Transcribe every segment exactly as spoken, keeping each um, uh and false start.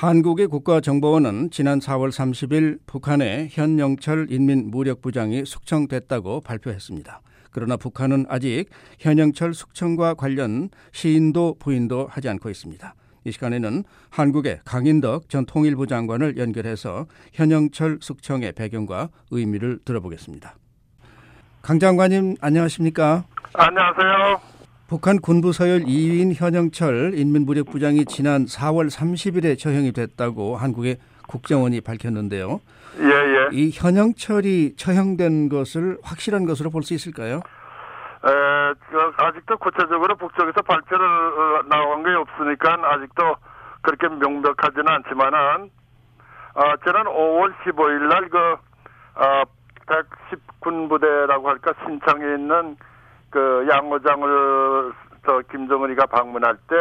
한국의 국가정보원은 지난 사월 삼십일 북한의 현영철 인민무력부장이 숙청됐다고 발표했습니다. 그러나 북한은 아직 현영철 숙청과 관련 시인도 부인도 하지 않고 있습니다. 이 시간에는 한국의 강인덕 전 통일부 장관을 연결해서 현영철 숙청의 배경과 의미를 들어보겠습니다. 강 장관님 안녕하십니까? 안녕하세요. 북한 군부서열 이 위인 현영철 인민무력부장이 지난 사월 삼십일에 처형이 됐다고 한국의 국정원이 밝혔는데요. 예, 예. 이 현영철이 처형된 것을 확실한 것으로 볼 수 있을까요? 에, 그, 아직도 구체적으로 북쪽에서 발표를 어, 나온 게 없으니까 아직도 그렇게 명백하지는 않지만은 어, 지난 오월 십오일 날 그 어, 백십 군부대라고 할까 신창에 있는 그 양호장을 저 김정은이가 방문할 때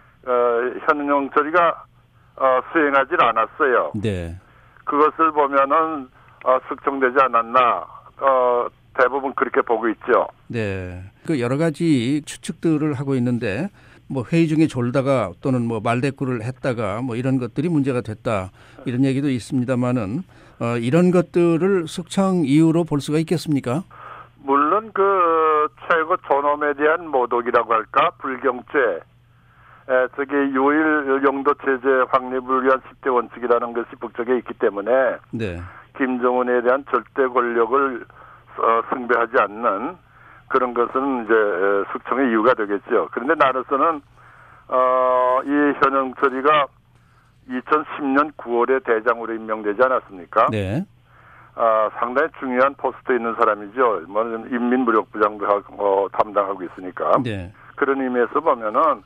어, 현영철이가 어, 수행하지 않았어요. 네. 그것을 보면은 어, 숙청되지 않았나 어, 대부분 그렇게 보고 있죠. 네. 그 여러 가지 추측들을 하고 있는데 뭐 회의 중에 졸다가 또는 뭐 말대꾸를 했다가 뭐 이런 것들이 문제가 됐다 이런 얘기도 있습니다만은 어, 이런 것들을 숙청 이유로 볼 수가 있겠습니까? 물론 그 최고 존엄에 대한 모독이라고 할까 불경죄, 에, 저기 유일 영도 체제 확립을 위한 십 대 원칙이라는 것이 북쪽에 있기 때문에 네. 김정은에 대한 절대 권력을 어, 숭배하지 않는 그런 것은 이제 숙청의 이유가 되겠죠. 그런데 나로서는 어, 이 현영철이가 이천십 년 구월에 대장으로 임명되지 않았습니까? 네. 아, 상당히 중요한 포스트에 있는 사람이죠. 뭐 인민무력부장도 하고, 어, 담당하고 있으니까. 네. 그런 의미에서 보면은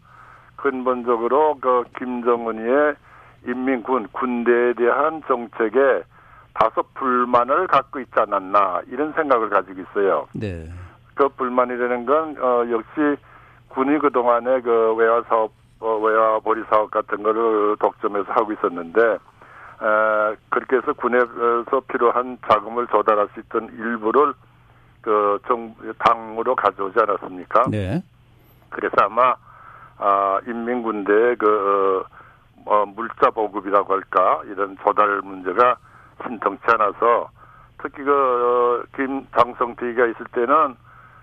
근본적으로 그 김정은이의 인민군 군대에 대한 정책에 다소 불만을 갖고 있지 않았나 이런 생각을 가지고 있어요. 네. 그 불만이라는 건 어, 역시 군이 그 동안에 그 외화 사업, 어, 외화 보리 사업 같은 거를 독점해서 하고 있었는데. 에, 그렇게 해서 군에서 필요한 자금을 조달할 수 있던 일부를 그 정, 당으로 가져오지 않았습니까? 네. 그래서 아마 아, 인민군대의 그 어, 물자 보급이라고 할까 이런 조달 문제가 신통치 않아서 특히 그 어, 김 장성택이가 있을 때는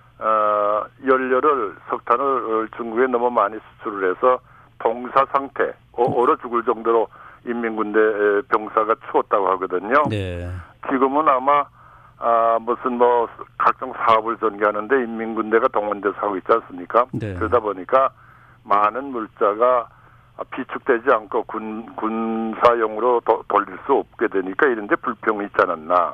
어, 연료를 석탄을 중국에 너무 많이 수출을 해서 동사 상태, 얼어 죽을 정도로 인민군대 병사가 추웠다고 하거든요. 네. 지금은 아마 아 무슨 뭐 각종 사업을 전개하는데 인민군대가 동원돼서 하고 있지 않습니까? 네. 그러다 보니까 많은 물자가 비축되지 않고 군 군사용으로 도, 돌릴 수 없게 되니까 이런데 불평이 있지 않았나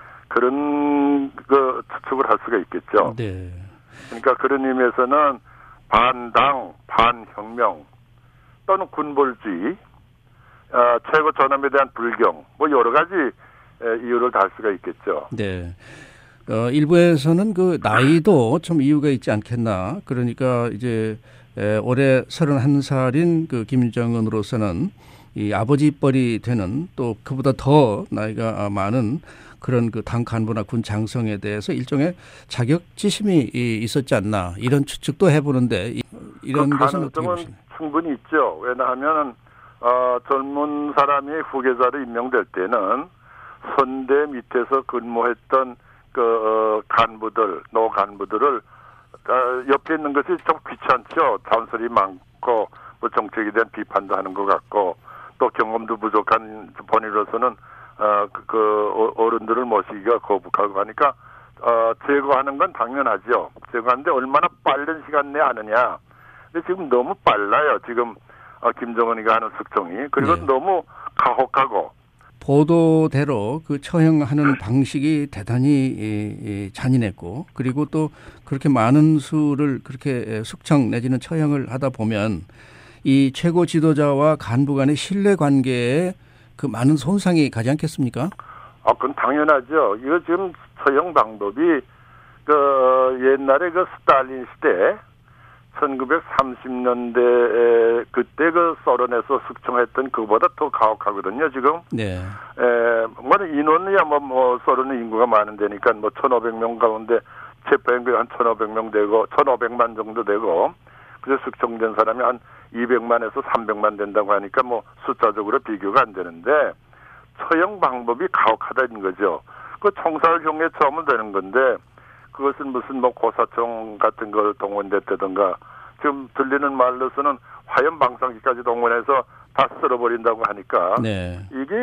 그런 그 추측을 할 수가 있겠죠. 네. 그러니까 그런 의미에서는 반당, 반혁명 또는 군벌주의. 어, 최고 존엄에 대한 불경, 뭐 여러 가지 에, 이유를 달 수가 있겠죠. 네. 어, 일부에서는 그 나이도 좀 이유가 있지 않겠나. 그러니까 이제 에, 올해 서른한 살인 그 김정은으로서는 이 아버지 뻘이 되는 또 그보다 더 나이가 많은 그런 그 당 간부나 군 장성에 대해서 일종의 자격지심이 있었지 않나 이런 추측도 해보는데 이런 그 것은 어떻게 보시나요? 충분히 있죠. 왜냐하면 어, 젊은 사람이 후계자로 임명될 때는 선대 밑에서 근무했던 그 어, 간부들, 노 간부들을 어, 옆에 있는 것이 좀 귀찮죠. 잔소리 많고 뭐 정책에 대한 비판도 하는 것 같고 또 경험도 부족한 본인으로서는 어, 그, 그 어른들을 모시기가 거북하고 하니까 어, 제거하는 건 당연하죠. 제거하는데 얼마나 빠른 시간 내에 하느냐. 근데 지금 너무 빨라요. 지금 어, 김정은이가 하는 숙청이. 그리고 네. 너무 가혹하고. 보도대로 그 처형하는 방식이 대단히 이, 이 잔인했고 그리고 또 그렇게 많은 수를 그렇게 숙청 내지는 처형을 하다 보면 이 최고 지도자와 간부 간의 신뢰관계에 그 많은 손상이 가지 않겠습니까? 아, 그건 당연하죠. 이거 지금 처형 방법이 그 옛날에 그 스탈린 시대 천구백삼십 년대 그때 그 소련에서 숙청했던 그보다 더 가혹하거든요, 지금. 네. 에, 뭐 인원이야 뭐, 뭐 소련은 인구가 많은 데니까 뭐 천오백 명 가운데 체포한 게 한 천오백 명 되고 천오백만 정도 되고 그래서 숙청된 사람이 한 이백만에서 삼백만 된다고 하니까 뭐 숫자적으로 비교가 안 되는데 처형 방법이 가혹하다는 거죠. 그 총살 형에 처하면 되는 건데 그것은 무슨 뭐 고사총 같은 걸 동원됐다든가 지금 들리는 말로서는 화염 방사기까지 동원해서 다 쓸어버린다고 하니까 네. 이게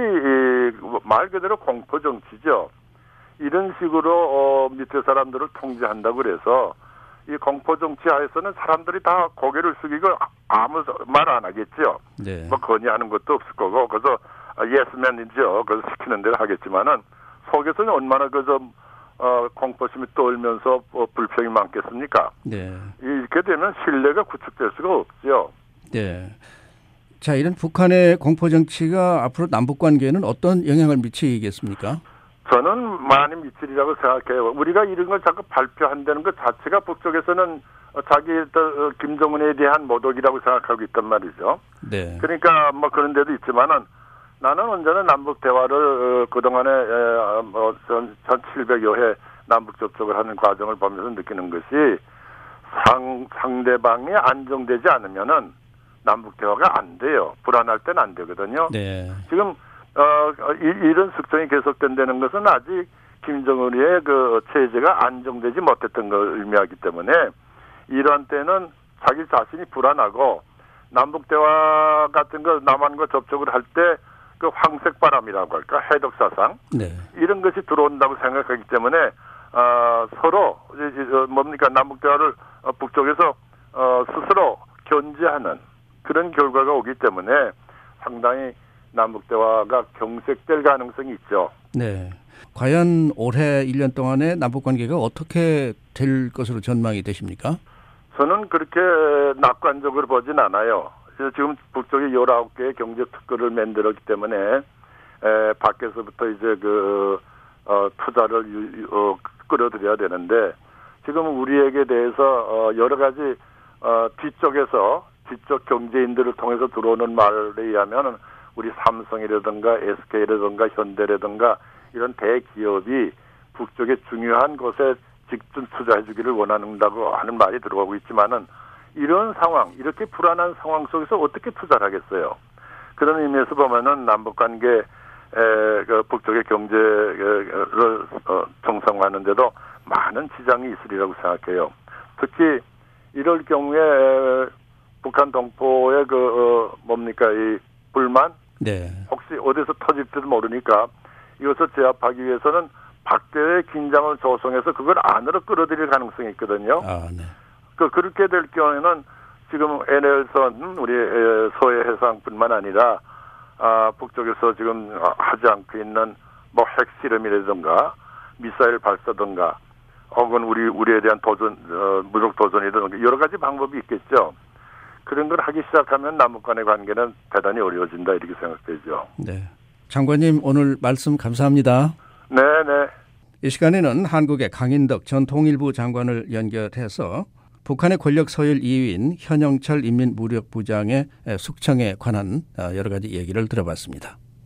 말 그대로 공포 정치죠. 이런 식으로 어, 밑에 사람들을 통제한다고 그래서 이 공포 정치 하에서는 사람들이 다 고개를 숙이고 아무 말 안 하겠죠. 네. 뭐 건의하는 것도 없을 거고 그래서 예스맨이죠. 그래서 시키는 대로 하겠지만은 속에서는 얼마나 그저 어, 공포심이 떨면서 어, 불평이 많겠습니까? 네. 이렇게 되면 신뢰가 구축될 수가 없죠. 네. 자, 이런 북한의 공포 정치가 앞으로 남북 관계에는 어떤 영향을 미치겠습니까? 저는 많이 미치리라고 생각해요. 우리가 이런 걸 자꾸 발표한다는 것 자체가 북쪽에서는 자기 김정은에 대한 모독이라고 생각하고 있단 말이죠. 네. 그러니까 뭐 그런 데도 있지만은 나는 언제나 남북 대화를 그동안에 뭐 천칠백여 회 남북 접촉을 하는 과정을 보면서 느끼는 것이 상, 상대방이 안정되지 않으면은 남북 대화가 안 돼요. 불안할 때는 안 되거든요. 네. 지금 어, 이, 이런 숙성이 계속된다는 것은 아직 김정은의 그 체제가 안정되지 못했던 걸 의미하기 때문에 이러한 때는 자기 자신이 불안하고 남북 대화 같은 거 남한과 접촉을 할 때 그 황색바람이라고 할까 해독 사상 네. 이런 것이 들어온다고 생각하기 때문에 어, 서로 뭡니까 남북 대화를 북쪽에서 어, 스스로 견제하는 그런 결과가 오기 때문에 상당히 남북 대화가 경색될 가능성이 있죠. 네. 과연 올해 일 년 동안의 남북 관계가 어떻게 될 것으로 전망이 되십니까? 저는 그렇게 낙관적으로 보진 않아요. 지금 북쪽이 열아홉 개의 경제 특구를 만들었기 때문에 에, 밖에서부터 이제 그 어, 투자를 유, 어, 끌어들여야 되는데 지금 우리에게 대해서 어, 여러 가지 어, 뒤쪽에서 뒤쪽 경제인들을 통해서 들어오는 말에 의하면 우리 삼성이라든가 에스케이라든가 현대라든가 이런 대기업이 북쪽의 중요한 곳에 직접 투자해 주기를 원한다고 하는 말이 들어가고 있지만은 이런 상황, 이렇게 불안한 상황 속에서 어떻게 투자를 하겠어요? 그런 의미에서 보면은 남북관계 에, 그 북쪽의 경제를 어, 정상화하는데도 많은 지장이 있으리라고 생각해요. 특히 이럴 경우에 북한 동포의 그 어, 뭡니까 이 불만, 네. 혹시 어디서 터질지도 모르니까 이것을 제압하기 위해서는 밖의 긴장을 조성해서 그걸 안으로 끌어들일 가능성이 있거든요. 아, 네. 그 그렇게 될 경우에는 지금 엔엘선 우리 서해 해상뿐만 아니라 아, 북쪽에서 지금 하지 않고 있는 뭐 핵실험이라든가 미사일 발사든가 혹은 우리 우리에 대한 도전 어, 무력 도전이든 여러 가지 방법이 있겠죠. 그런 걸 하기 시작하면 남북 간의 관계는 대단히 어려워진다 이렇게 생각되죠. 네. 장관님 오늘 말씀 감사합니다. 네, 네. 이 시간에는 한국의 강인덕 전 통일부 장관을 연결해서 북한의 권력 서열 이 위인 현영철 인민무력부장의 숙청에 관한 여러 가지 얘기를 들어봤습니다.